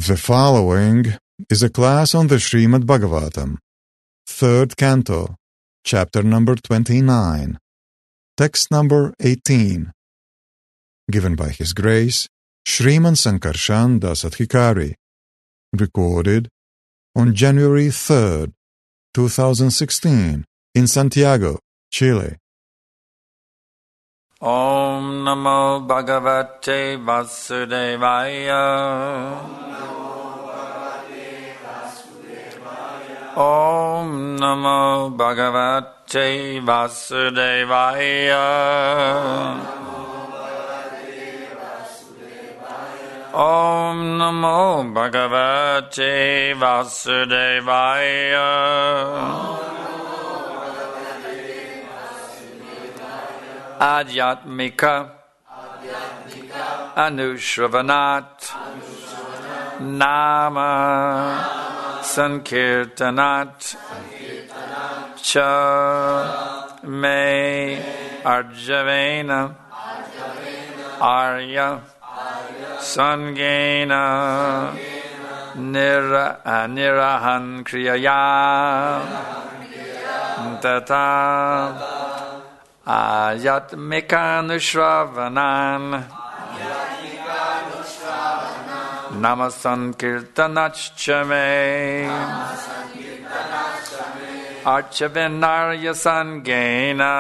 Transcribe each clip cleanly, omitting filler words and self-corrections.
The following is a class on the Srimad Bhagavatam, 3rd Canto, chapter number 29, text number 18, given by His Grace, Shriman Sankarshan Das Adhikari, recorded on January 3rd, 2016, in Santiago, Chile. Om Namo Bhagavate Vasudevaya. Om Namo Bhagavate Vasudevaya. Om Namo Bhagavate Vasudevaya. Adhyatmika Anushravanat Nama Sankirtanat Cha Me Arjavena Arya Sangena Nirahan Kriyaya Tata Ayatmikanushravanam Namasankirtanachame Archavinarya Sangena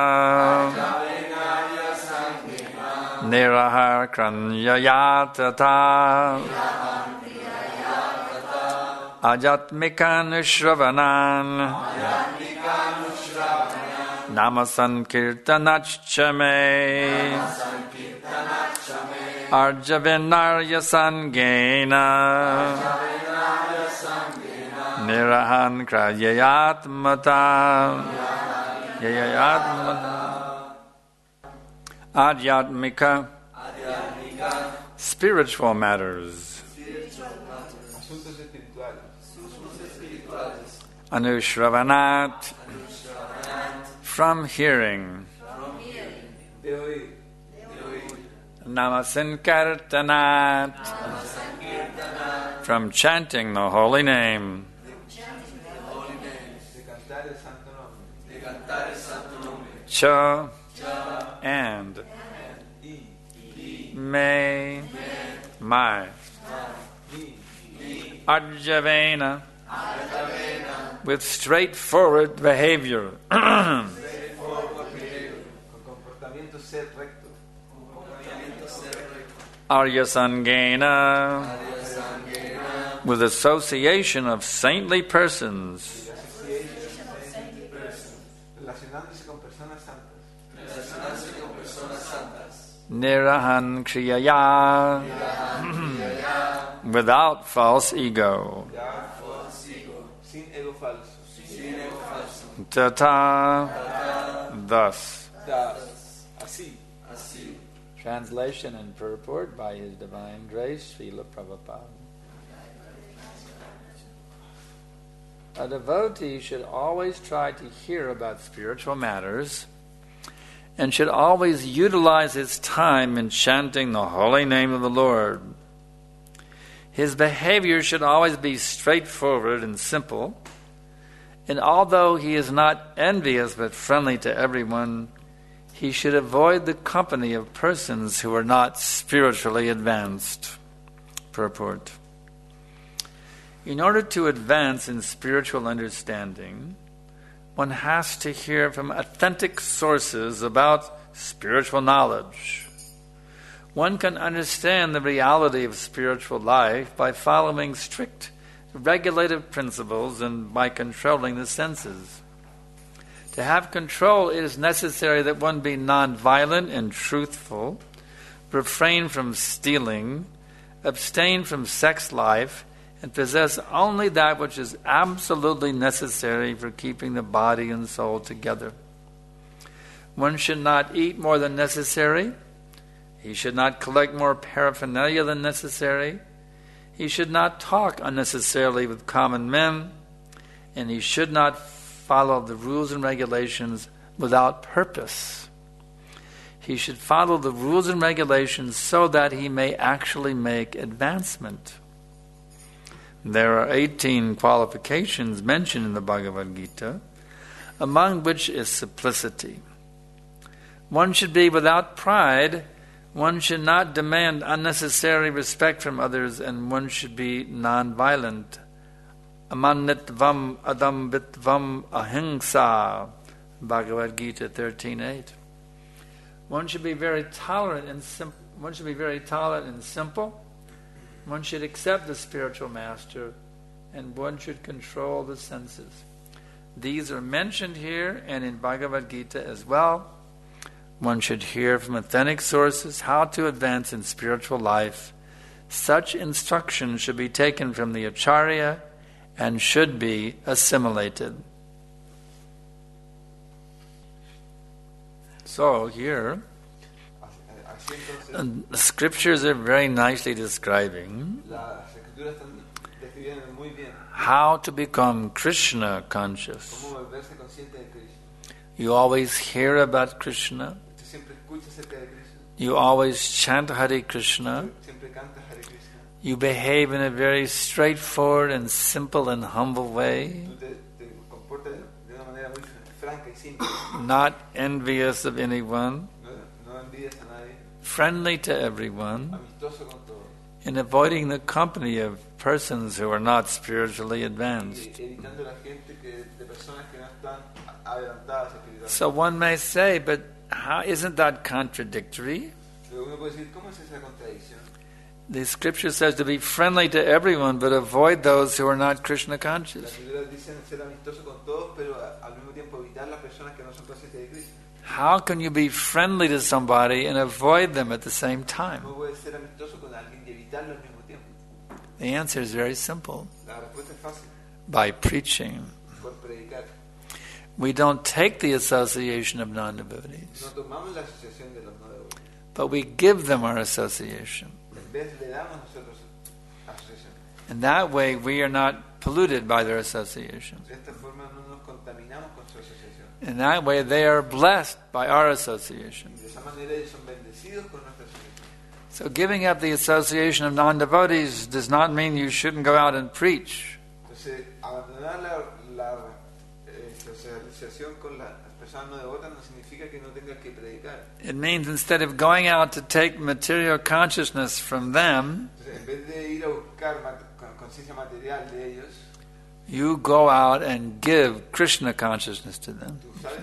Nirahar Kranyayatata Ayatmikanushravanam Namasankirtanachame Arjavinarya Sangena Nirahan Krayayatmata Adhyatmika spiritual matters Anushravanat from hearing. Namasankirtanat from chanting the holy name. Cha and may my Arjavena with straightforward behavior. Arya Sangena with association of saintly persons. Nirahan Kriyaya without false ego. Tata thus. Translation and purport by His Divine Grace, Srila Prabhupada. A devotee should always try to hear about spiritual matters and should always utilize his time in chanting the holy name of the Lord. His behavior should always be straightforward and simple, and although he is not envious but friendly to everyone, he should avoid the company of persons who are not spiritually advanced. Purport. In order to advance in spiritual understanding, one has to hear from authentic sources about spiritual knowledge. One can understand the reality of spiritual life by following strict regulative principles and by controlling the senses. To have control, it is necessary that one be non-violent and truthful, refrain from stealing, abstain from sex life, and possess only that which is absolutely necessary for keeping the body and soul together. One should not eat more than necessary. He should not collect more paraphernalia than necessary. He should not talk unnecessarily with common men. And he should not follow the rules and regulations without purpose. He should follow the rules and regulations so that he may actually make advancement. There are 18 qualifications mentioned in the Bhagavad Gita, among which is simplicity. One should be without pride, one should not demand unnecessary respect from others, and one should be non-violent. Amanitvam adambitvam ahimsa, Bhagavad Gita 13:8. One should be very tolerant and simple. One should be very tolerant and simple. One should accept the spiritual master, and one should control the senses. These are mentioned here and in Bhagavad Gita as well. One should hear from authentic sources how to advance in spiritual life. Such instruction should be taken from the Acharya and should be assimilated. So here, the scriptures are very nicely describing how to become Krishna conscious. You always hear about Krishna. You always chant Hare Krishna. You behave in a very straightforward and simple and humble way. Not envious of anyone. Friendly to everyone. And avoiding the company of persons who are not spiritually advanced. So one may say, but how isn't that contradictory? The scripture says to be friendly to everyone, but avoid those who are not Krishna conscious. How can you be friendly to somebody and avoid them at the same time? The answer is very simple. By preaching. We don't take the association of non-devotees, but we give them our association. And that way we are not polluted by their association. In that way they are blessed by our association. So giving up the association of non-devotees does not mean you shouldn't go out and preach. It means instead of going out to take material consciousness from them, you go out and give Krishna consciousness to them.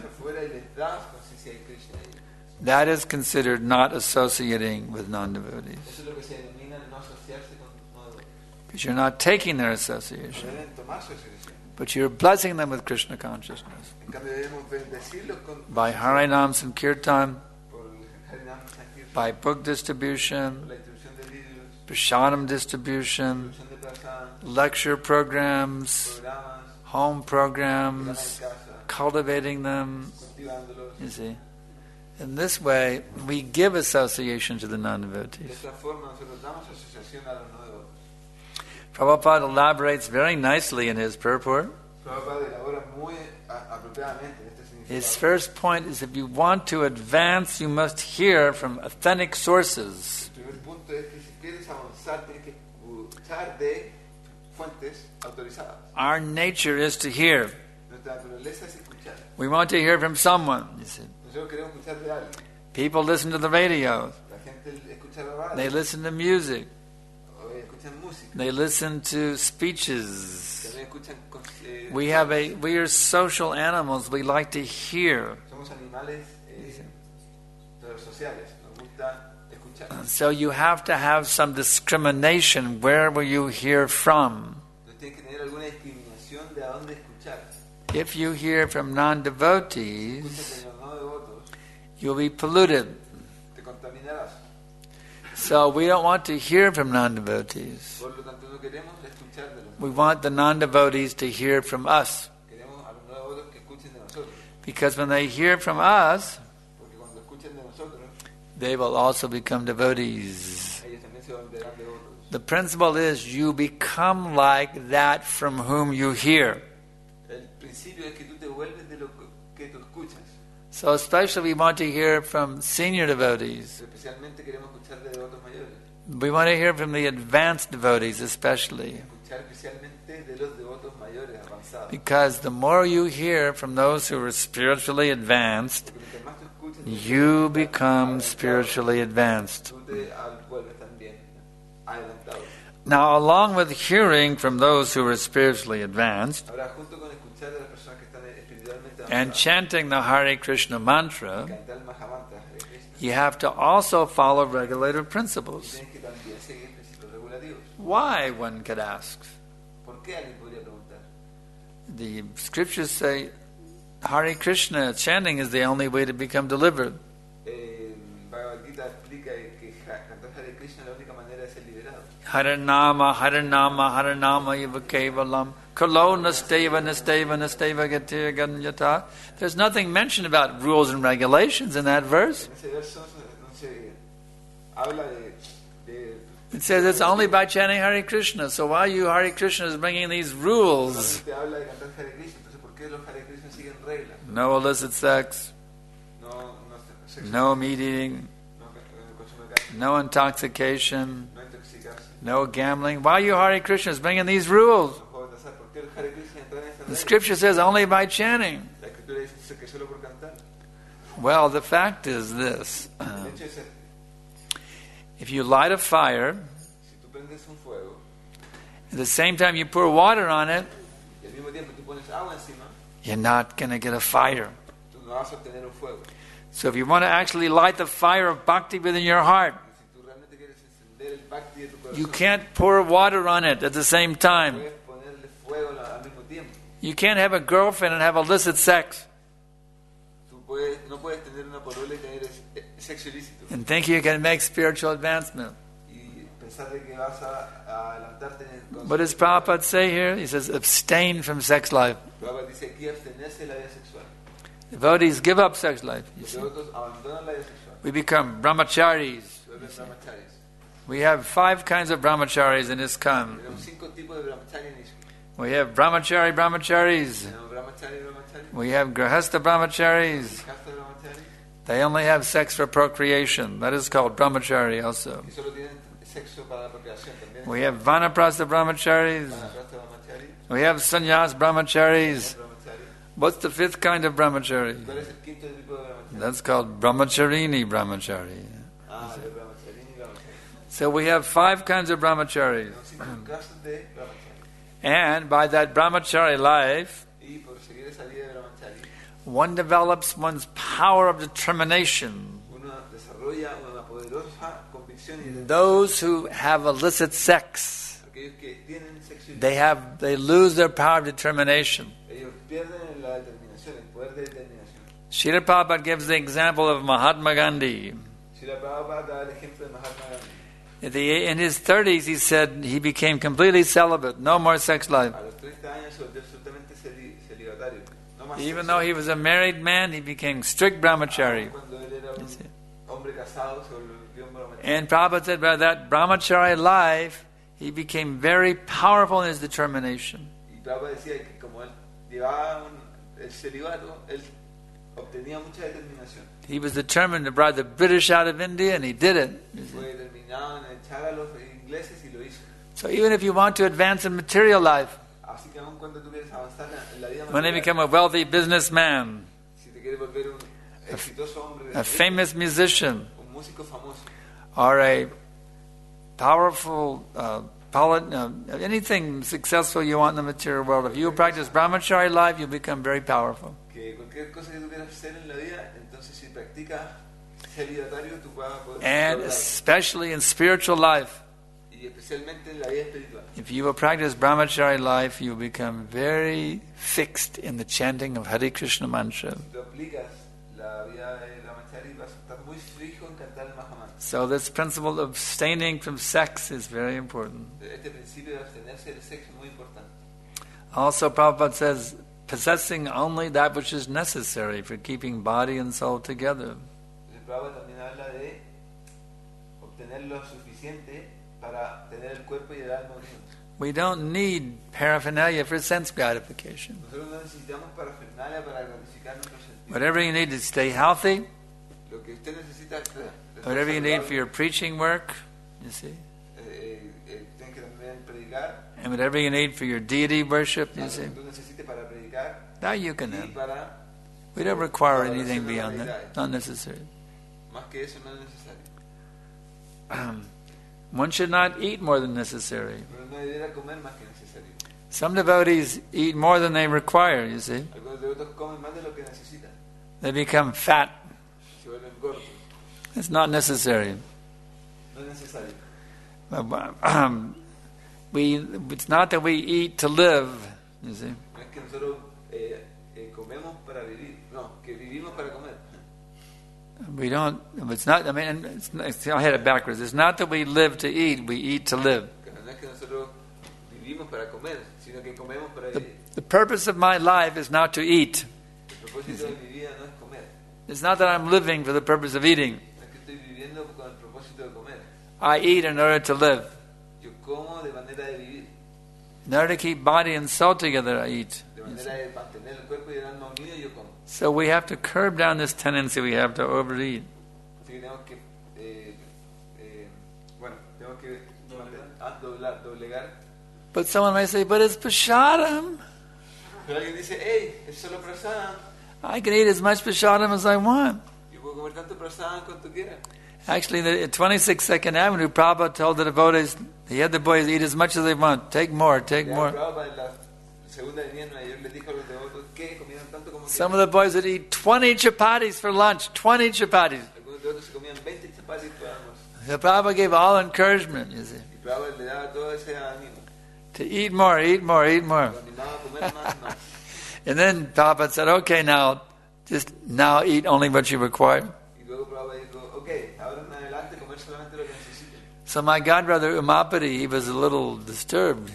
That is considered not associating with non-devotees. Because you're not taking their association, but you're blessing them with Krishna consciousness. By Harinam Sankirtan, by book distribution, Prasadam distribution, lecture programs, home programs, cultivating them. You see? In this way, we give association to the non-devotees. Prabhupada elaborates very nicely in his purport. His first point is if you want to advance, you must hear from authentic sources. Our nature is to hear. We want to hear from someone. You see. People listen to the radio. They listen to music. They listen to speeches. We are social animals. We like to hear. So you have to have some discrimination. Where will you hear from? If you hear from non-devotees, you'll be polluted. So we don't want to hear from non-devotees. We want the non-devotees to hear from us. Because when they hear from us, they will also become devotees. The principle is you become like that from whom you hear. So especially we want to hear from senior devotees. We want to hear from the advanced devotees especially. escuchar especialmente de los devotos mayores, avanzados. Because the more you hear from those who are spiritually advanced, Porque mientras más tú escuchas, de you los become spiritually advanced. tú te vuelves también adelantado. Now, along with hearing from those who are spiritually advanced Ahora, junto con escuchar de las personas que están espiritualmente and avanzadas, chanting the Hare Krishna mantra, cantar el Mahamantra Hare Krishna, you have to also follow regulative principles. tienes que también seguir principios regulativos. Why, one could ask? ¿Por qué alguien podría preguntar? The scriptures say Hare Krishna chanting is the only way to become delivered. Bhagavad Gita explica que cantar Hare Krishna es la única manera de ser liberado. Hare Nama, Hare Nama, Hare Nama Eva Kevalam. Kalo Nasteva, Nasteva, Nasteva Gatir Ganyata. There's nothing mentioned about rules and regulations in that verse. En ese verso no se habla de It says it's only by chanting Hare Krishna. So why you Hare Krishna is bringing these rules? solamente habla de cantar Hare Krishna. Entonces, ¿por qué los Hare Krishna siguen reglas? No illicit sex, No sexo, no meat eating, no consumo de carne, no intoxication, no intoxicarse, no gambling. Why you Hare Krishna is bringing these rules? no juegos de azar. ¿Por qué los Hare Krishna entran en esas The reglas? scripture says only by chanting. La escritura dice que solo por cantar. Well, the fact is this. El hecho es este. If you light a fire, Si tú prendes un fuego at the same time you pour water on it, y al mismo tiempo tú pones agua encima, you're not going to get a fire. tú no vas a obtener un fuego. So if you want to actually light the fire of bhakti within your heart, Y si tú realmente quieres encender el bhakti de tu corazón, you can't pour water on it at the same time. puedes ponerle fuego al mismo tiempo. You can't have a girlfriend and have illicit sex Tú no puedes tener una polola y tener sexo ilícito and think you can make spiritual advancement. y pensar de que vas a adelantarte en el concepto. What does Prabhupada say here? He says, abstain from sex life. Prabhupada dice aquí abstenerse de la vida sexual. Devotees give up sex life. You Los see. devotos abandonan la vida sexual. We become brahmacharis. Se vuelven brahmacharis. We have 5 kinds of brahmacharis in ISKCON. Tenemos 5 tipos de brahmachari en Ishki. We have brahmacharis. Tenemos brahmachari. We have grahastha brahmacharis. Kasta brahmachari. They only have sex for procreation. That is called brahmachari also. Que solo tienen sexo para la procreación también. We have vanaprastha brahmacharis. Vanaprastha brahmachari. We have sannyas brahmacharis. Brahmachari. What's the 5th kind of brahmachari? ¿Cuál es el quinto tipo de brahmachari? That's called brahmacharini brahmachari. De brahmacharini brahmachari. So we have 5 kinds of brahmacharis. Tenemos 5 casos de brahmachari. And by that brahmachari life, Y por seguir esa vida de brahmachari, one develops one's power of determination. uno desarrolla una poderosa convicción y determinación. Those who have illicit sex, Aquellos que tienen sexo ilícito, they lose their power of determination. ellos pierden la determinación, el poder de determinación. Srila Prabhupada gives the example of Mahatma Gandhi. Srila Prabhupada da el ejemplo de Mahatma Gandhi. In his 30s, he said he became completely celibate, no more sex life. A los 30 años se volvió absolutamente celibatario. No más Even sexo. though he was a married man, he became strict brahmachari. Cuando él era un hombre casado, se volvió un brahmachari. And Prabhupada said by that brahmachari life, he became very powerful in his determination. Y Prabhupada decía que como él llevaba el celibato, él obtenía mucha determinación. He was determined to drive the British out of India, and he did it. Fue determinado en echar a los ingleses y lo hizo. So even if you want to advance in material life, Así que aun cuando tú quieres avanzar en la vida when you material, become a wealthy businessman, si te quieres volver un exitoso hombre, a famous musician, un músico famoso, or a powerful anything successful you want in the material world, if you practice brahmachari life, you'll become very powerful. que cualquier cosa que tú quieras hacer en la vida, entonces si practicas celibatario, tú vas a poder And lograrlo. especially in spiritual life, Y especialmente en la vida espiritual. if you will practice brahmachari life, you'll become very fixed in the chanting of Hare Krishna mantra. Si tú aplicas la vida de brahmachari, vas a estar muy fijo en cantar el Mahamantra. So this principle of abstaining from sex is very important. Este principio de abstenerse del sexo es muy importante. Also, Prabhupada says, possessing only that which is necessary for keeping body and soul together. El Prabhupada también habla de obtener lo suficiente para tener el cuerpo y el alma unidos. We don't need paraphernalia for sense gratification. Nosotros no necesitamos parafernalia para gratificar nuestros sentidos. Whatever you need to stay healthy, Lo que usted necesita es whatever you need for your preaching work, you see, tiene que también predicar and whatever you need for your deity worship, you see. Tú necesites para predicar That you can y have. para We don't require anything beyond that. Not necessary. más que eso no es necesario. One should not eat more than necessary. Pero no debiera comer más que necesario. Some devotees eat more than they require, you see. Algunos devotos comen más de lo que necesitan. They become fat. Se vuelven gordos. It's not necessary. No es necesario. It's not that we eat to live, you see. No es que nosotros comemos para vivir. No, que vivimos para comer. We don't. It's not. I mean, I had it backwards. It's not that we live to eat. We eat to live. No es que nosotros vivimos para comer, sino que comemos para vivir. The purpose of my life is not to eat. El propósito de mi vida no es comer. It's not that I'm living for the purpose of eating. No es que estoy viviendo con el propósito de comer. I eat in order to live. Yo como de manera de vivir. In order to keep body and soul together, I eat. De manera de mantener el cuerpo y el alma unidos, yo como. So we have to curb down this tendency we have to overeat. Así que tenemos que, tenemos que doblegar. But someone may say, but it's prasadam. Pero alguien dice, hey, es solo prasadam. I can eat as much prasadam as I want. Yo puedo comer tanto prasadam cuanto quiera. Actually, at 26th Avenue, Prabhupada told the devotees, he had the boys eat as much as they want. Take more, take more. Some of the boys would eat 20 chapatis for lunch, 20 chapatis. The Prabhupada gave all encouragement, you see. To eat more, eat more, eat more. And then Prabhupada said, okay, now eat only what you require. So my godbrother Umapati, he was a little disturbed.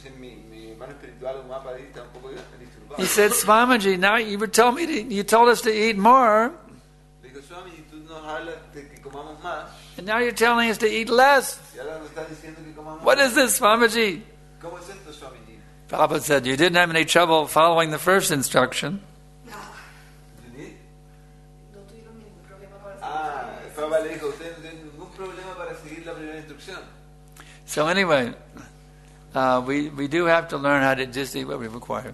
He said, Swamiji, now you told us to eat more, and now you're telling us to eat less. What is this, Swamiji? Prabhupada said, you didn't have any trouble following the first instruction. So anyway, we do have to learn how to just eat what we require.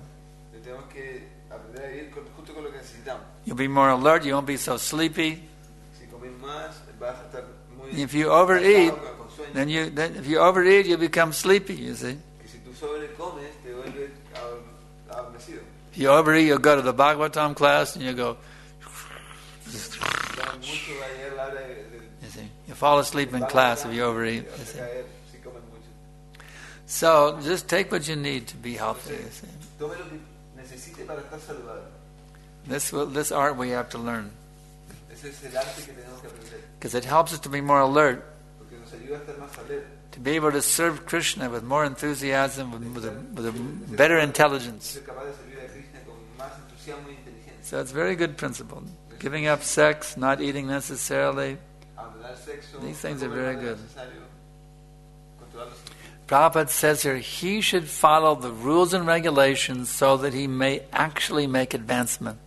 You'll be more alert. You won't be so sleepy. If you overeat, then if you overeat, you become sleepy. You see. If you overeat, you'll go to the Bhagavatam class and you go. You see, you fall asleep in class if you overeat. You see. So just take what you need to be healthy. You see. This art we have to learn. Because it helps us to be more alert. To be able to serve Krishna with more enthusiasm, with a better intelligence. So it's a very good principle. Giving up sex, not eating necessarily. These things are very good. Prabhupada says here, he should follow the rules and regulations so that he may actually make advancement.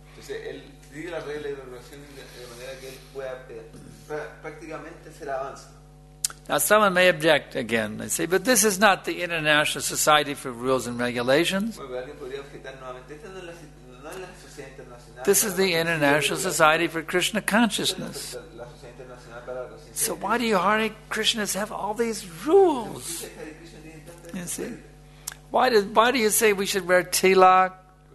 Now someone may object again. They say, but this is not the International Society for Rules and Regulations. This is the International Society for Krishna Consciousness. So why do you Hare Krishnas have all these rules? You see? Why do you say we should wear tilak?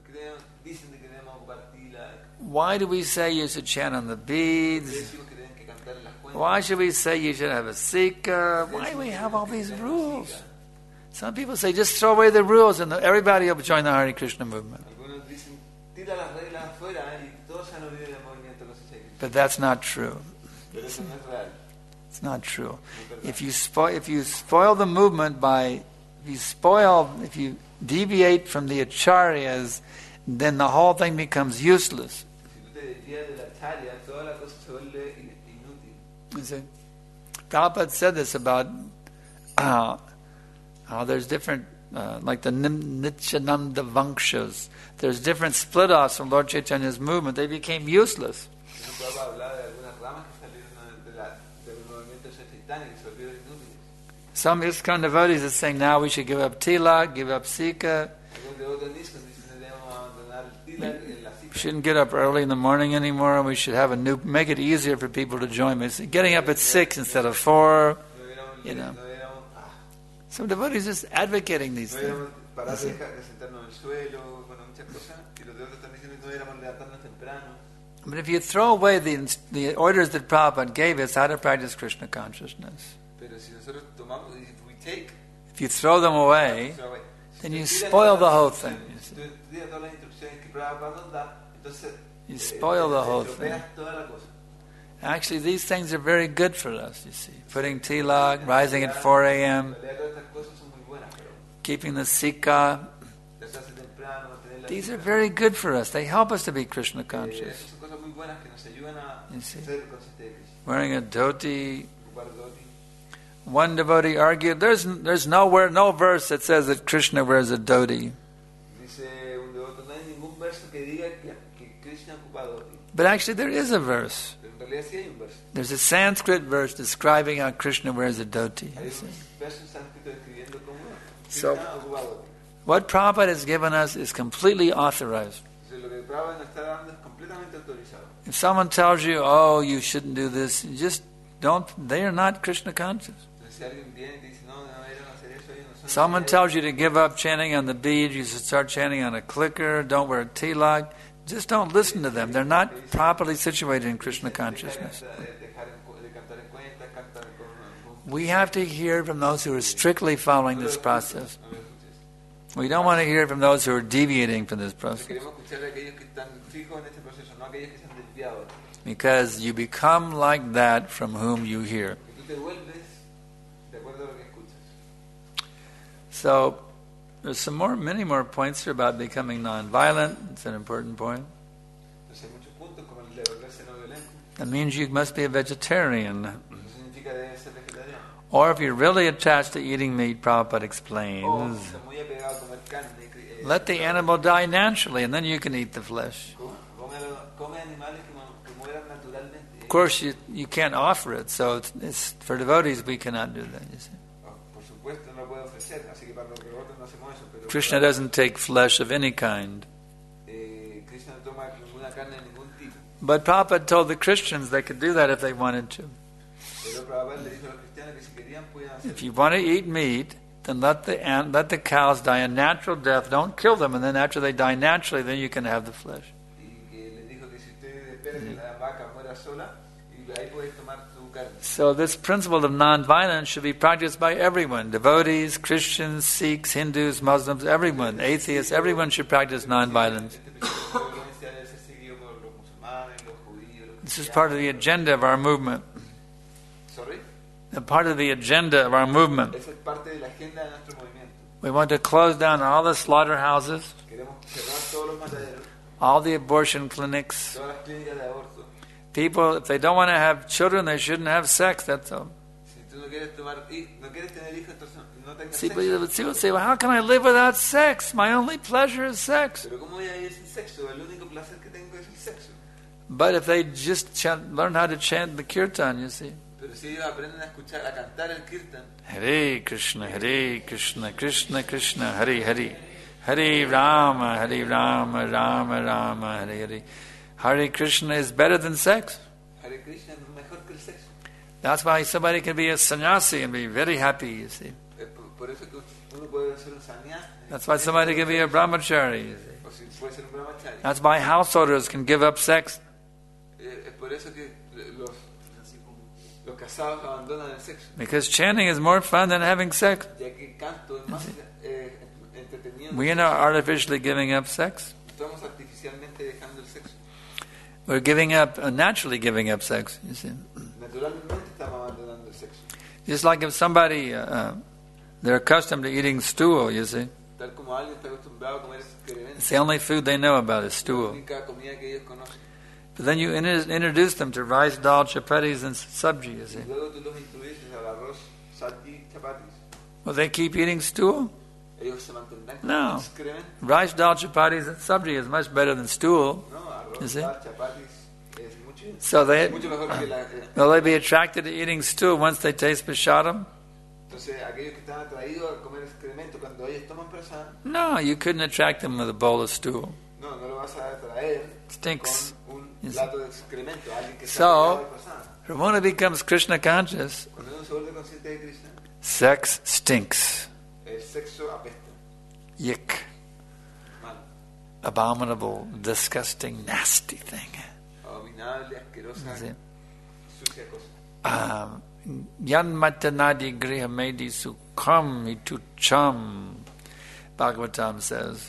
Why do we say you should chant on the beads? Why should we say you should have a seeker? Why do we have all these rules? Some people say just throw away the rules and everybody will join the Hare Krishna movement. But that's not true. It's not true. If you spoil the movement if you deviate from the acharyas, then the whole thing becomes useless. You see? Prabhupada said this about how there's different, like the Nityananda Vankshas, there's different split-offs from Lord Chaitanya's movement. They became useless. Some ISKCON devotees are saying now we should give up tilak, give up sika. Algunos devotos en ISKCON dicen que debemos abandonar el tilak, la We sika. shouldn't get up early in the morning anymore. We should have make it easier for people to join me. So getting up at 6 instead of 4. You know. Some devotees just advocating these things. Parar de sentarnos en el suelo, bueno, muchas cosas. Y los devotos están diciendo que no deberíamos levantarnos temprano. But if you throw away the orders that Prabhupada gave us how to practice Krishna consciousness, Pero si nosotros tomamos, if we take, if you throw them away, then you spoil the whole thing. You see. todas las instrucciones que Prabhupada nos da, entonces You spoil the whole thing. estropeas toda la cosa. Actually, these things are very good for us, you see. Putting tilak, rising at 4 a.m., Todas estas cosas son muy buenas, pero keeping the sika. levantarse temprano, mantener la These are disciplina, very good for us. They help us to be Krishna esas conscious. son cosas muy buenas que nos ayudan a You see. ser conscientes de Krishna. Wearing a dhoti. Ocupar dhoti. One devotee argued, there's no verse that says that Krishna wears a dhoti. Dice un devoto, no hay ningún verso que diga que Krishna ocupa dhoti. But actually there is a verse. Pero en realidad sí hay un verso. There's a Sanskrit verse describing how Krishna wears a dhoti. Hay You un see. verso en sánscrito describiendo cómo So- Krishna ocupa dhoti. What Prabhupada has given us is completely authorized. Entonces lo que Prabhupada nos está dando es completamente autorizado. If someone tells you, oh, you shouldn't do this, you just don't, they are not Krishna conscious. Entonces si alguien viene y te dice, no, no deberían hacer eso, ellos no son... Someone tells you to give up chanting on the bead, you should start chanting on a clicker, don't wear tilak, just don't listen to them. They're not properly situated in Krishna consciousness. De cantar en cuenta, cantar con... We have to hear from those who are strictly following this process. No lo escuches. We don't want to hear from those who are deviating from this process. Queremos escuchar a aquellos que están fijos en este proceso, no a aquellos que se han desviado. Because you become like that from whom you hear. Que tú te vuelves de acuerdo a lo que escuchas. So there's many more points here about becoming nonviolent. It's an important point. Entonces hay muchos puntos como el de volverse no violento. That means you must be a vegetarian. Eso significa debe ser vegetariano. Or if you're really attached to eating meat, Prabhupada O explains, está muy apegado a comer carne. let the animal die naturally and then you can eat the flesh. Come animales que mueran naturalmente. Of course, you can't offer it, so it's for devotees we cannot do that. You see. Por supuesto no lo puede ofrecer, así que para los devotos no hacemos eso. Pero Krishna doesn't take flesh of any kind. Krishna no toma ninguna carne de ningún tipo. But Prabhupada told the Christians they could do that if they wanted to. Pero Prabhupada le dijo a los cristianos que si querían podían hacerlo. If you want to eat meat, then let the cows die a natural death. Don't kill them, and then after they die naturally, then you can have the flesh. Y que le dijo que si usted espera que la vaca muera sola, y ahí puedes tomar tu carne. So this principle of nonviolence should be practiced by everyone. Devotees, Christians, Sikhs, Hindus, Muslims, everyone. Atheists, everyone should practice nonviolence. Este principio de violencia debe ser seguido por los musulmanes, los judíos, los This is part of the agenda of our movement. Sorry? A part of the agenda of our movement. Esa es parte de la agenda de nuestro movimiento. We want to close down all the slaughterhouses, Queremos cerrar todos los mataderos, all the abortion clinics. todas las clínicas de aborto. People, if they don't want to have children, they shouldn't have sex. That's all. Si tú no quieres no quieres tener hijos, entonces no tengas See, sexo. people say, well, how can I live without sex? My only pleasure is sex. Pero ¿cómo voy a vivir sin sexo? El único placer que tengo es el sexo. But if they just learn how to chant the kirtan, you see. Pero si ellos aprenden a escuchar, a cantar el kirtan, Hare Krishna, Krishna Krishna, Hare Hare. Hare Rama, Rama Rama, Hare Hare. Hare Krishna is better than sex. Hare Krishna es mejor que el sexo. That's why somebody can be a sannyasi and be very happy, you see. Por eso que uno puede ser un sannyasi. That's why somebody can be a brahmachari, you see. O si puede ser un brahmachari. That's why householders can give up sex. Es por eso que los casados abandonan el sexo. Because chanting is more fun than having sex. Ya que canto es más entretenido. We are not artificially giving up sex. Estamos artificialmente dejando el sexo. We're giving up, naturally giving up sex, you see. Naturalmente estamos abandonando el sexo. Just like if somebody, they're accustomed to eating stool, you see. Tal como alguien está acostumbrado a comer excremento. It's the only food they know about is La stool. única comida que ellos conocen. But then you introduce them to rice, dal, chapatis, and sabji, you see. Y luego tú los introduces al arroz, sabji, chapatis. Will they keep eating stool? Ellos se mantendrán con No. excremento. Rice, dal, chapatis, and sabji is much better than stool. No, arroz, You see? dal, chapatis es mucho, So they, mucho mejor que la... will they be attracted to eating stool once they taste prashadam? Entonces, aquellos que están atraídos a comer excremento, cuando ellos toman prasad, No, you couldn't attract them with a bowl of stool. no lo vas a atraer Stinks. con un Yes. plato de excremento, alguien que está So- atraído al prasad. When one becomes Krishna conscious, Cuando uno se vuelve consciente de Krishna, sex stinks. el sexo apesta, Yick. mal, Abominable, disgusting, nasty thing. abominable, asquerosa, Sí. sucia cosa. Yan matanadi griha medi sukham itucham. Bhagavatam says.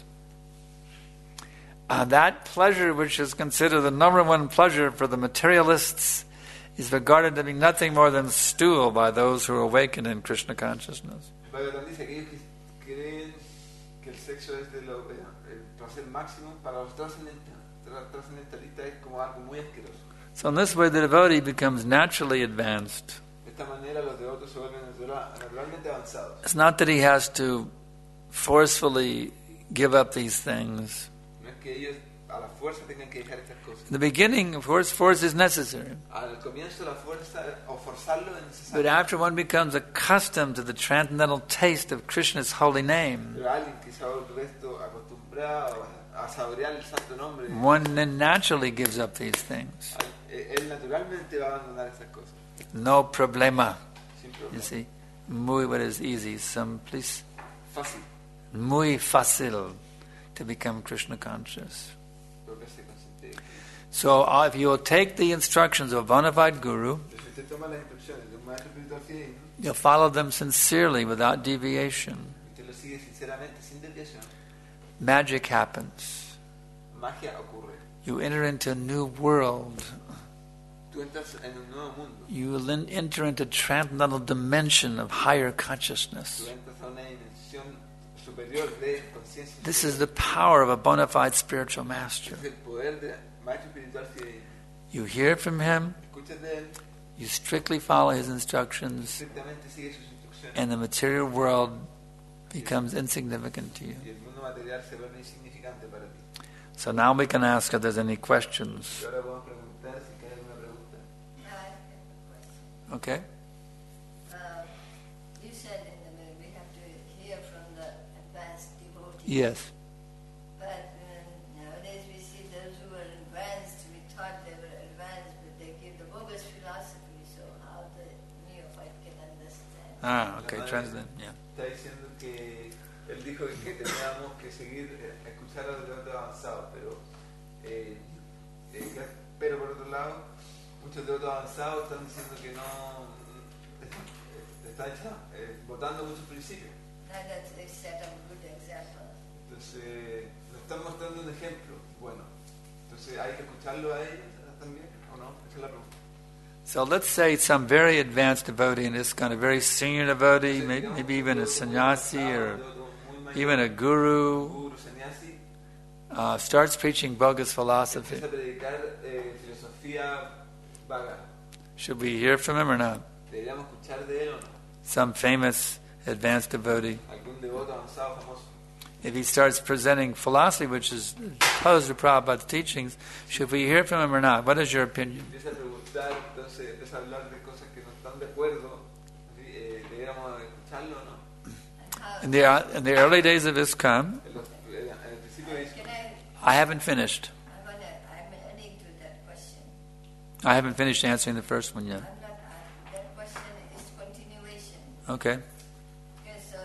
That pleasure which is considered the number one pleasure for the materialists is regarded to be nothing more than stool by those who are awakened in Krishna consciousness. Bhagavatam dice aquellos que creen que el sexo es el placer máximo para los trascendentalistas es como algo muy asqueroso. So in this way the devotee becomes naturally advanced. De esta manera los devotos se vuelven naturalmente avanzados. It's not that he has to forcefully give up these things. No es que ellos a la fuerza tengan que dejar estas cosas. In the beginning, of course, force is necessary. Al comienzo la fuerza o forzarlo es But necesario. after one becomes accustomed to the transcendental taste of Krishna's holy name, Pero alguien que se ha vuelto esto acostumbrado a saborear el santo nombre, one then naturally gives up these things. él naturalmente va a abandonar estas cosas. No problema. Sin You problema. see, muy what is easy, some please, Fácil. muy fácil to become Krishna conscious. Volverse consciente de Krishna. So if you will take the instructions of a bona fide guru, Entonces, si usted toma las instrucciones de un maestro espiritual fidedigno, you'll follow them sincerely without deviation. usted lo sigue sinceramente, sin desviación, Magic happens. magia ocurre. You enter into a new world. Tú entras en un nuevo mundo. You will then enter into a transcendental dimension of higher Tú consciousness. entras a una dimensión superior de conciencia. This is the power of a bona fide spiritual master. Es el poder del maestro espiritual fidedigno. You hear from him, Escuchas de él, you strictly follow his instructions, estrictamente sigue sus instrucciones. and the material world becomes insignificant to you. Y el mundo material se vuelve insignificante para ti. So now we can ask if there's any questions. Y ahora podemos preguntar si hay alguna pregunta. Okay? You said in the middle we have to hear from the advanced devotees. Yes. But nowadays we see those who are advanced, we thought they were advanced, but they give the bogus philosophy, so how the neophyte can understand. Okay, translate. Yeah. Está diciendo que él dijo que teníamos que seguir, escuchar a los devotos avanzados, pero por otro lado, muchos devotos avanzados están diciendo que no, están votando muchos principios. Now that they set up good example. Entonces, nos están mostrando un ejemplo. Bueno, entonces hay que escucharlo a ellos también, ¿o no? Esa es la pregunta. So let's say some very advanced devotee, and this kind of very senior devotee, maybe even a sannyasi or even a guru, Guru, sannyasi, starts preaching bogus philosophy. empieza a predicar filosofía vaga. Should we hear from him or not? ¿Deberíamos escuchar de él o no? Some famous advanced devotee. ¿Algún devoto avanzado famoso? If he starts presenting philosophy, which is opposed to Prabhupada's teachings, should we hear from him or not? What is your opinion? Empieza a preguntar, entonces empieza a hablar de cosas que no están de acuerdo. ¿Deberíamos escucharlo o no? And how, In the early days of ISKCON, En el principio dice, can I haven't finished. I'm adding to that question. I haven't finished answering the first one yet. I'm not, that question is continuation. Okay. Okay, so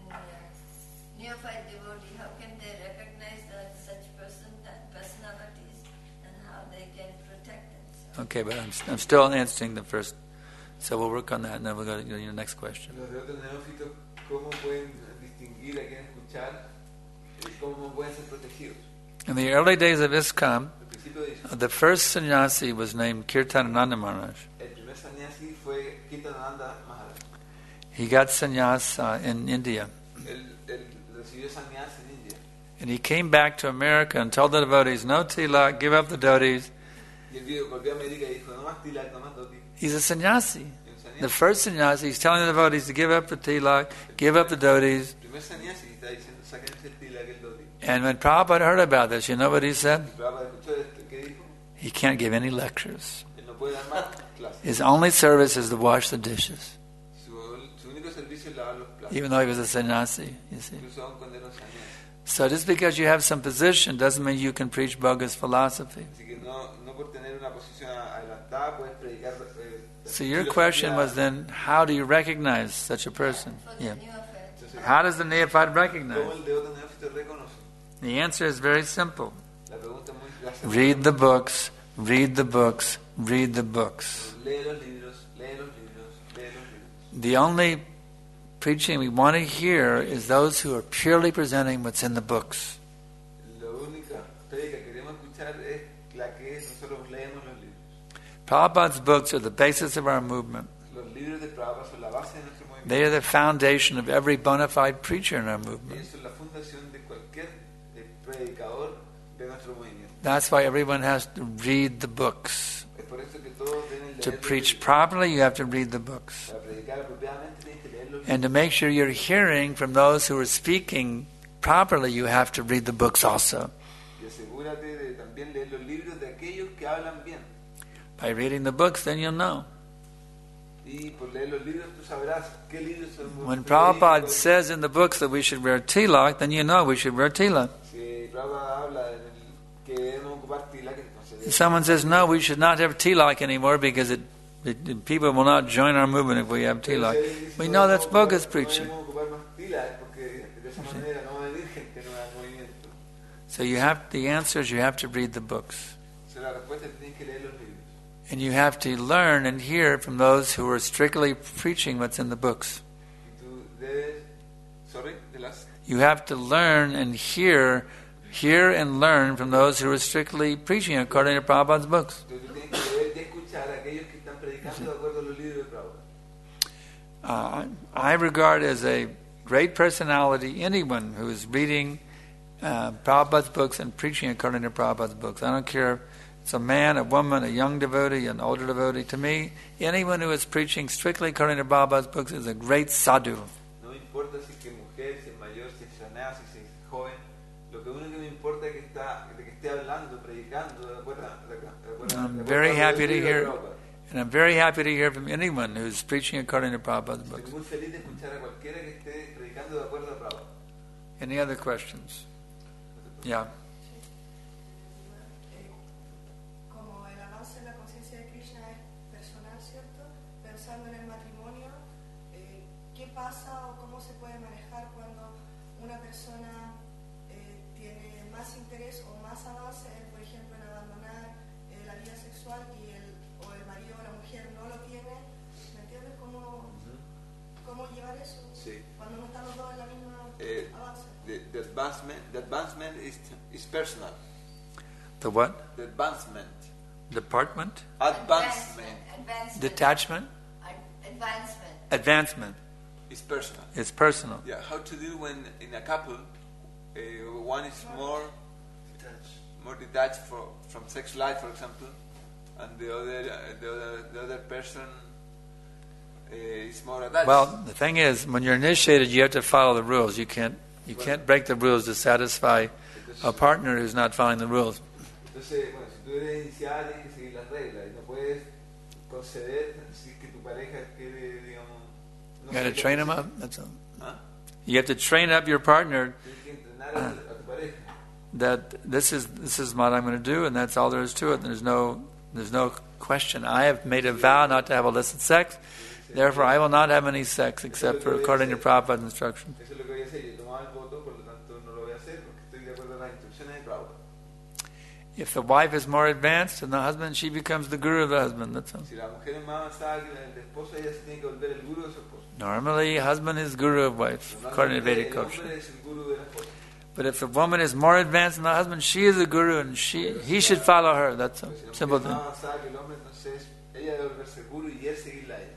neophyte devotee, how can they recognize that such personalities and how they can protect themselves? Okay, but I'm still answering the first. So we'll work on that, and then we'll go to your next question. los devotos neófitos, ¿cómo pueden distinguir a quién escuchar? ¿Cómo pueden ser protegidos? In the early days of ISKCON, Al principio dice, the first sannyasi was named Kirtanananda Maharaj. el primer sannyasi fue Kirtananda Maharaj. He got sannyas in India. Él recibió sannyas en India. And he came back to America and told the devotees, no tilak, give up the devotees. Y él volvió a América y dijo, no más tilak, no más doti. He's a sannyasi. Y un The sannyasi, first sannyasi, he's telling the devotees to give up the tilak, give up the devotees. el primer sannyasi está diciendo, sáquense el tilak, el doti. And when Prabhupada heard about this, you know what he said? Y Prabhupada escuchó esto, ¿qué dijo? He can't give any lectures. Él no puede dar más clases. His only service is to wash the dishes. Su único servicio y lavar los platos. even though he was a sannyasi, you see. Incluso aún cuando era un sannyasi. So just because you have some position doesn't mean you can preach bogus philosophy. Así que no por tener una posición adelantada puedes predicar. So your question was then, how do you recognize such a person? For the Yeah. neophyte. How does the neophyte ¿Cómo recognize? el devoto neófito reconoce? The answer is very simple. La pregunta es muy clásica. Read the books, read the books, read the books. Lee los libros, lee los libros, lee los libros. The only preaching we want to hear is those who are purely presenting what's in the books. La única prédica que queremos escuchar es la que nosotros leemos los libros. Prabhupada's books are the basis of our movement. Los libros de Prabhupada son la base de nuestro movimiento. They are the foundation of every bona fide preacher in our movement. Ellos son la fundación de cualquier predicador de nuestro movimiento. That's why everyone has to read the books. Es por eso que todos deben To leer los preach libros. properly, you have to read the books. Para predicar apropiadamente tienes que leer los libros. And to make sure you're hearing from those who are speaking properly, you have to read the books also. Y asegúrate de también leer los libros de aquellos que hablan bien. By reading the books, then you'll know. Y por leer los libros tú sabrás qué libros son When muy Prabhupada verídicos. says in the books that we should wear tilak, then you know we should wear tilak. Si Prabhupada habla en el que debemos ocupar tilak, entonces If someone says, no, we should not have tilak anymore because people will not join our movement if we have tilak, we know that's bogus preaching. No debemos ocupar más tilak porque de esa manera no va a venir gente nueva al movimiento. So the answer is you have to read the books. O sea, la respuesta es que tienes que leer los libros. And you have to learn and hear from those who are strictly preaching what's in the books. Y tú debes, de las, You have to learn and hear and learn from those who are strictly preaching according to Prabhupada's books. tú tienes que leer y escuchar a aquellos que están predicando de acuerdo a los libros de Prabhupada. I regard as a great personality anyone who is reading Prabhupada's books and preaching according to Prabhupada's books. I don't care if it's a man, a woman, a young devotee, an older devotee. To me, anyone who is preaching strictly according to Prabhupada's books is a great sadhu. No me importa si es mujer, si es mayor, si es sanada, si es joven. Lo que único que me importa es que esté hablando, predicando de acuerdo I'm very happy to hear, Prabhupada. and I'm very happy to hear from anyone who's preaching according to Prabhupada's Estoy books. muy feliz de escuchar a cualquiera que esté predicando de acuerdo a Prabhupada. Any other questions? Yeah. Como el avance en la conciencia de Krishna es personal, ¿cierto? Pensando en el matrimonio, ¿qué pasa o cómo se puede manejar cuando una persona tiene más interés o más avance, por ejemplo, en abandonar la vida sexual y o el marido o la mujer no lo tiene? ¿Me entiendes cómo llevar eso? Sí. Cuando no están los dos en la misma avance. The advancement is personal. The what? The advancement. Department? Advancement Detachment? Advancement. Advancement. is personal. It's personal. Yeah, how to do when in a couple, one is more detached from sex life, for example, and the other person is more attached. Well, the thing is, when you're initiated, you have to follow the rules. You can't break the rules to satisfy a partner who's not following the rules. Entonces, bueno, si tú eres inicial tienes que seguir las reglas y no puedes conceder si es que tu pareja quiere, digamos, no You got to seguir train las them reglas. up. That's all. ¿Ah? You have to train up your partner Tienes que entrenar a tu pareja. that this is what I'm going to do, and that's all there is to it. There's no question. I have made a vow not to have illicit sex. Therefore, I will not have any sex except for according to Prabhupada's instruction. Eso es lo que voy a hacer. Yo tomaba el voto, por lo tanto no lo voy a hacer porque estoy de acuerdo a las instrucciones de Prabhupada. If the wife is more advanced than the husband, she becomes the guru of the husband. That's all. Si la mujer es más avanzada que el esposo, ella se tiene que volver el guru de su esposo. Normally, husband is guru of wife, according to Vedic El culture. hombre es el guru de la esposa. But if the woman is more advanced than the husband, she is a guru, and he should follow her. That's a Si la simple mujer es thing. más avanzada que el hombre, entonces ella debe volverse el guru y él seguirla a ella.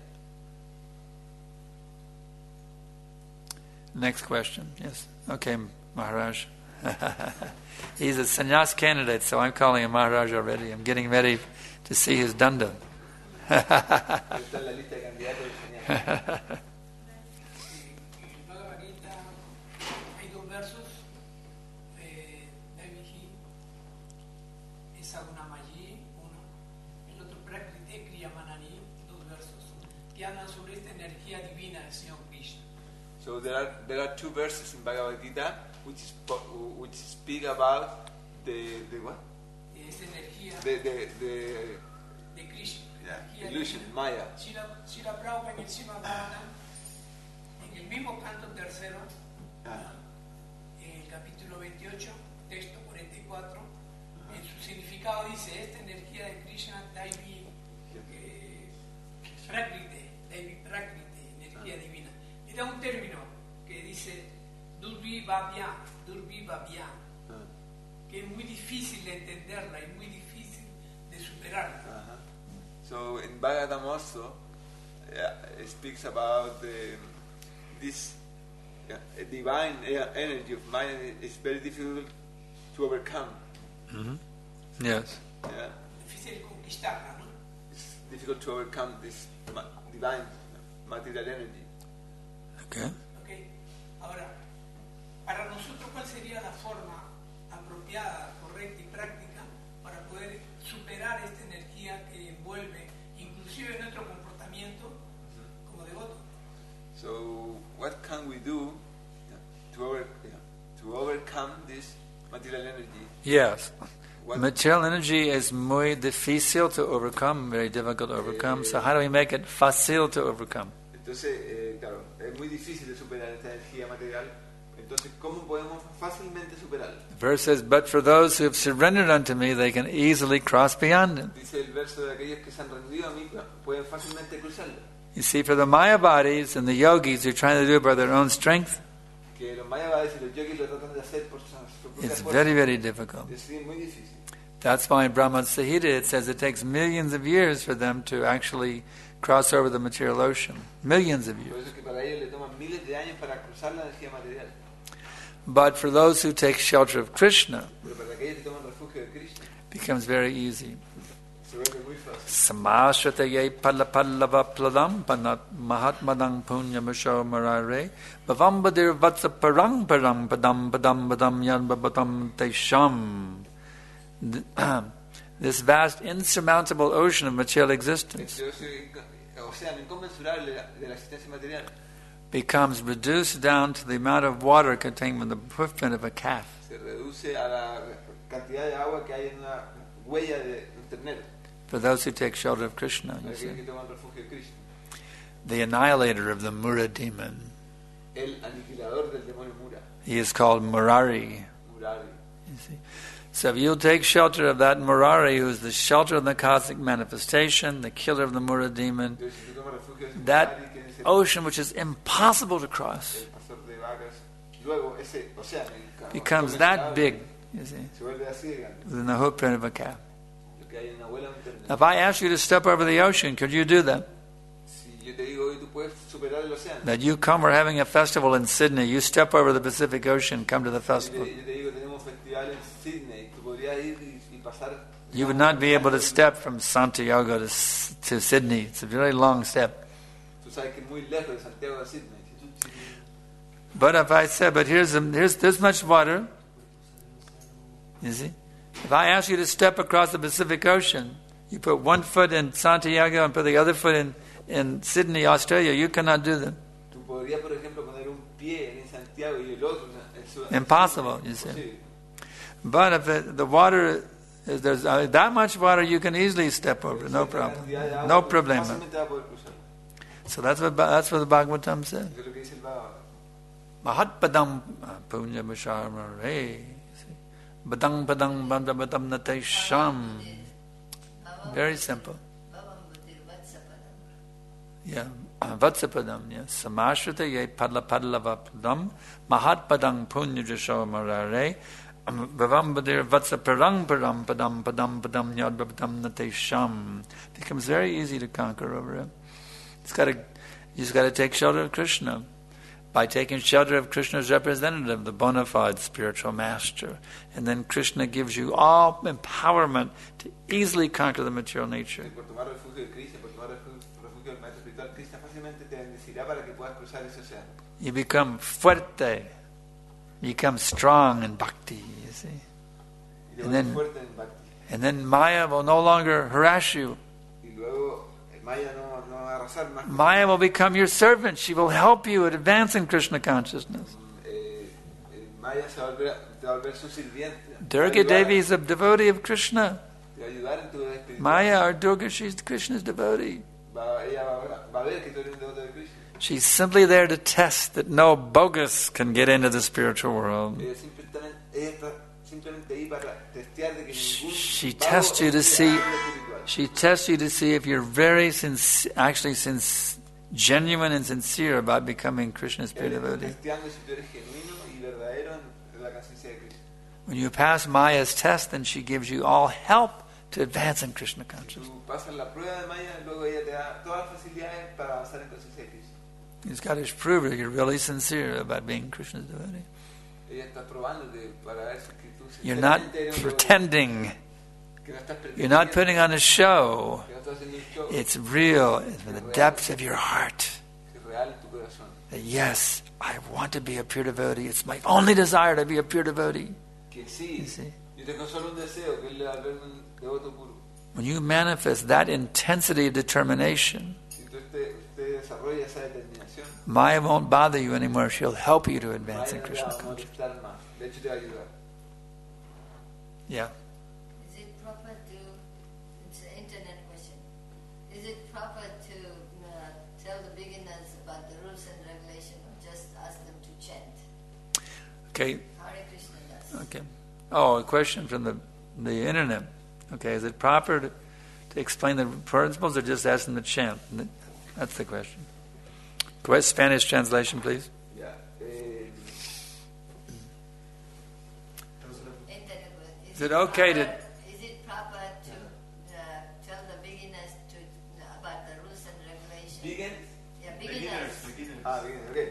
Next question. Yes. Okay, Maharaj. He's a sannyas candidate, so I'm calling him Maharaj already. I'm getting ready to see his danda. Él está en la lista de candidatos del señor. En Bhagavad Gita hay dos versos, Devihi y Sagunamayi, uno, el otro Prakriti Kriyamanani, dos versos, que hablan sobre esta energía divina del Señor Krishna. So there are two verses in Bhagavad Gita which speak about the what? Esta energía The de Krishna. yeah, illusion, Maya. Srila Prabhupada en el Srimad Bhagavatam, en el mismo canto tercero, en el capítulo 28, texto 44, en su significado dice: esta energía de Krishna, Daivi Prakriti, energía divina. Le da un término que dice Durvibhavya, que es muy difícil de entenderla y muy difícil de superarla. So in Bhagavatam also it speaks about this divine energy of mind is very difficult to overcome. Yes. Yeah. Difícil de conquistarla, ¿no? It's difficult to overcome this divine material energy. Okay. Okay. Ahora, para nosotros, ¿cuál sería la forma apropiada, correcta y práctica para poder superar esta energía que envuelve inclusive nuestro comportamiento como devoto? So what can we do to overcome this material energy? Yes. What- Material energy is muy difícil to overcome, very difficult to overcome. So how do we make it fácil to overcome? Entonces, claro, es muy difícil de superar esta energía material. Entonces, ¿cómo podemos fácilmente superarla? The verse says, "But for those who have surrendered unto me, they can easily cross beyond it." Dice el verso de aquellos que se han rendido a mí, pueden fácilmente cruzarla. You see, for the Mayavadis and the yogis who are trying to do it by their own strength, Que los mayavadis y los yogis lo tratan de hacer por su propia it's fuerza. very, very difficult. Es muy difícil. That's why in Brahma Sahita it says it takes millions of years for them to actually cross over the material ocean. Millions of Por years. eso es que para ellos le toman miles de años para cruzar la energía material. But for those who take shelter of Krishna, Pero para aquellos que toman refugio de Krishna, it becomes very easy. se vuelve muy fácil. Samashrataye pallava pladam panat mahatmadang punyamasho marare bhavambadir vatsa parang padam padam yan babatam tesham. This vast insurmountable ocean of material existence Este océano inconmensurable de la existencia material becomes reduced down to the amount of water contained in the footprint of a calf. se reduce a la cantidad de agua que hay en una huella de un ternero. For those who take shelter of Krishna, Para you aquellos see. que toman refugio de Krishna. The annihilator of the Mura demon. El aniquilador del demonio Mura. He is called Murari. Murari. You see. So if you'll take shelter of that Murari, who is the shelter of the cosmic manifestation, the killer of the Mura demon, Entonces, si tú tomas refugio de ese that Murari, que es el ocean which is impossible to cross pastor de vacas, luego ese océano becomes that big, you see, se vuelve así de grande. within the footprint of a calf. Lo que hay en la huella de un ternero. Now, if I ask you to step over the ocean, could you do that? Si yo te digo hoy tú puedes superar el océano. That you come, we're having a festival in Sydney, you step over the Pacific Ocean, come to the Yo festival. te digo tenemos festival en Sydney, tú podrías ir y pasar. You would not be able to step from Santiago to Sydney. It's a very long step. Tú sabes que es muy lejos de Santiago de Sydney. Si But if I said, but here's this much water, you see? If I ask you to step across the Pacific Ocean, you put one foot in Santiago and put the other foot in Sydney, Australia, you cannot do that. tú podrías, por ejemplo, poner un pie en Santiago y el otro en Impossible, you see. Imposible. But if the water, if there's that much water, you can easily step over, no problem. No problema. Fácilmente vas a poder cruzar. So that's what the Bhagavatam said. Eso es lo que dice el Bhagavad. Mahatpadam punya bashar hey. Badang badang bandam nate sham. Very simple. Yeah. Vatsapadam, yes. Samashrita ye padla padam mahatpadang punya jasho marare bhavambadir vatsaparang param padam yad badam nate sham. Becomes very easy to conquer over it. You just got to take shelter of Krishna. By taking shelter of Krishna's representative, the bona fide spiritual master. And then Krishna gives you all empowerment to easily conquer the material nature. Por tomar refugio de Krishna, por tomar refugio del maestro espiritual, Krishna fácilmente te bendecirá para que puedas cruzar ese océano. You become fuerte. You become strong in bhakti, you see. Y te And vuelves then- fuerte en Bhakti. And then Maya will no longer harass you. Y luego el Maya no agarra pasar más. Maya will become your servant. She will help you at advancing Krishna consciousness. Maya te va a volver su sirviente. Durga Devi is a devotee of Krishna. Te va a ayudar en tu vida espiritual. Maya or Durga, she's Krishna's devotee. Ella va a ver que tú eres un devoto de Krishna. She's simply there to test that no bogus can get into the spiritual world. Ella está simplemente ahí para testear de que ningún She vago tests you to sea see. espiritual. She tests you to see if you're very genuine and sincere about becoming Krishna's pure Ella está devotee. testeando si tú eres genuino y verdadero en la conciencia de Krishna. When you pass Maya's test, then she gives you all help to advance in Krishna consciousness. Tú pasas la prueba de Maya, luego ella te da todas las facilidades para avanzar en conciencia de Krishna. You just got to prove that you're really sincere about being Krishna's devotee. Ella está probándote para ver si que tú You're not sinceramente eres un devotee, pretending. que no estás You're not putting on a show. que no estás haciendo un show, It's real. It's from the depths of your heart. que es real en tu corazón. That yes, I want to be a pure devotee. It's my only desire to be a pure devotee. Que sí, You see? yo tengo solo un deseo, que es volverme un devoto puro. When you manifest that intensity of determination, Si usted desarrolla esa determinación, Maya won't bother you anymore. She'll help you to advance in Maya no te Krishna va a consciousness. molestar más. De hecho, te va a ayudar. Yeah. Is it proper to, it's an internet question, is it proper to tell the beginners about the rules and regulations or just ask them to chant? Okay. Hare Krishna does. Okay. Oh, a question from the internet. Okay, is it proper to explain the principles or just ask them to chant? That's the question. Spanish translation, please. Ya. Internet question. Is it okay to- Is it proper to tell the beginners to about the rules and regulations? Vegan. Yeah, beginners. Ah, bien, ok.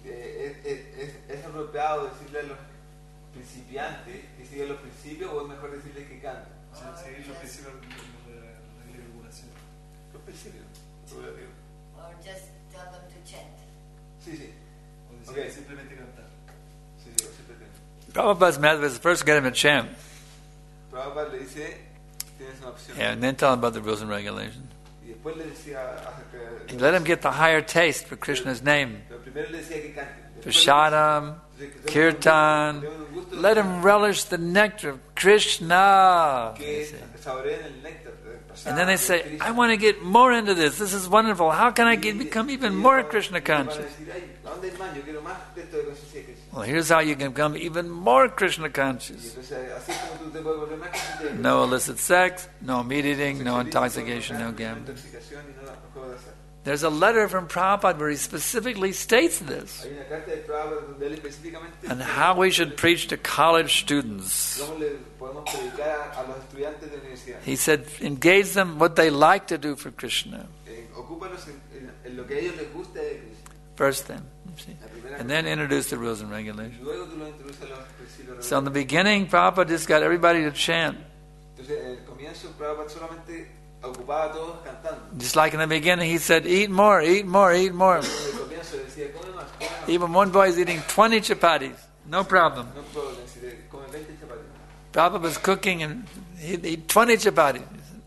¿Es apropiado decirle a los principiantes que sigan los principios o es mejor decirles que canten? Seguir los principios de regulación. Los principios. Relativo. Or just tell them to chant? Sí, sí. O decir Ok. simplemente cantar. Sí, sí, siempre tengo. Prabhupada's method is first get him to chant, Prabhupada le dice, tienes una opción. and then tell him about the rules and regulations. Y después le decía acerca de... Let him get the higher taste for Krishna's name. Pero primero le decía que canten. Después le Prashadam, decía Kirtan. tengan un gusto de Let him relish the nectar of Krishna. que saboreen el néctar del prasada And then they de say, Krishna. I want to get more into this. This is wonderful. How can I become even more Krishna Van a conscious? decir, "Ay, ¿a dónde hay más? Yo quiero más de esto de conciencia de Krishna." Well, here's how you can become even more Krishna Y conscious. entonces, así es como tú te puedes volver más consciente de Krishna. No illicit sex, no meat eating, no Sexualismo, intoxication, no no gambling. intoxicación y no juego de azar. There's a letter from Prabhupada where he specifically states this Hay una carta de Prabhupada donde él específicamente and how we should preach to college students. cómo le podemos predicar a los estudiantes de universidad. He said, engage them what they like to do for Krishna. Ocúpalos en lo que a ellos les gusta de Krishna. First thing, you see. La primera And then introduce the rules and cosa. regulations. Luego tú lo introduces a los principios So in the regulatorios. beginning, Prabhupada just got everybody to chant. Entonces, en el comienzo, Prabhupada solamente ocupaba a todos cantando. Just like in the beginning, he said, eat more, eat more, eat more. En el comienzo decía, come más, come más. Even one boy is eating 20 chapatis. No problem. No puedo decir, come 20 chapatis. Prabhupada was cooking and he'd eat 20 chapatis.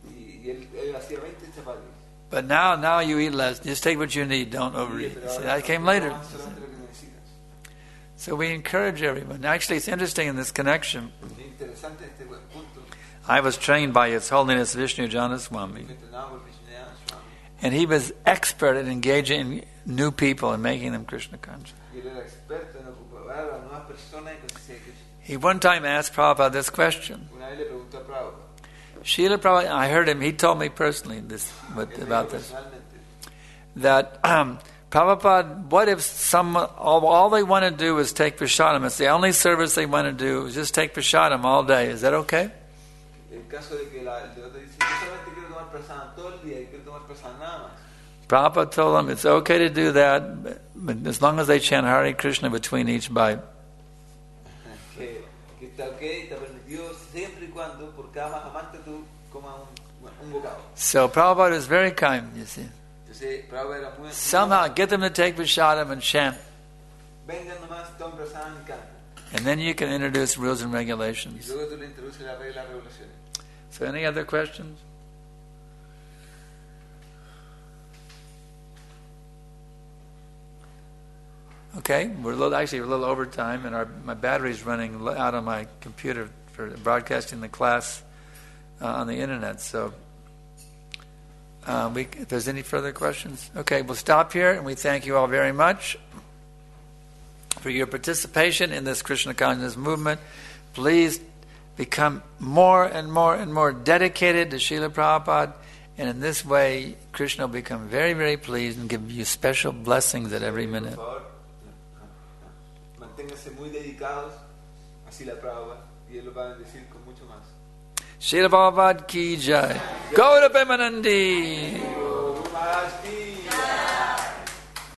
Y él hacía 20 chapatis. But now you eat less. Just take what you need. Don't overeat. Pero See, ahora that came later. solamente lo que necesitas. So we encourage everyone. Actually, it's interesting in this connection. Es interesante este buen punto. I was trained by His Holiness Vishnu Janaswami, Fue entrenado por Vishnu Swami. and he was expert at engaging new people and making them Krishna conscious. Y él era experto en ocupar a las nuevas personas en conciencia de Krishna. He one time asked Prabhupada this question. Una vez le preguntó a Prabhupada. Srila Prabhupada, I heard him, he told me personally this about this. Personalmente. That Prabhupada, what if all they want to do is take prasadam? It's the only service they want to do is just take prasadam all day. Is that okay? El caso de que el devoto dice, yo solamente quiero tomar prasada todo el día y quiero tomar prasada nada más. Prabhupada told them it's okay to do that, but as long as they chant Hare Krishna between each bite. Que está ok, está permitido siempre y cuando por cada más amante tú comas un bocado. So Prabhupada is very kind, you see. Entonces Prabhupada era muy... Somehow get them to take prasadam and chant, Vengan nomás, tomen prasada y canten. and then you can introduce rules and Y regulations. luego tú le introduces la regla de regulaciones. So any other questions? Okay, we're a little over time, and my battery's running out on my computer for broadcasting the class on the internet. So, if there's any further questions, okay, we'll stop here, and we thank you all very much for your participation in this Krishna consciousness movement. Please become more and more and more dedicated to Srila Prabhupada, and in this way, Krishna will become very, very pleased and give you special blessings at every minute. Manténganse muy dedicados a Srila Prabhupada y él lo va a bendecir con mucho más. Srila Prabhupada ki jai. Gaura Premanandi. Maharaj ki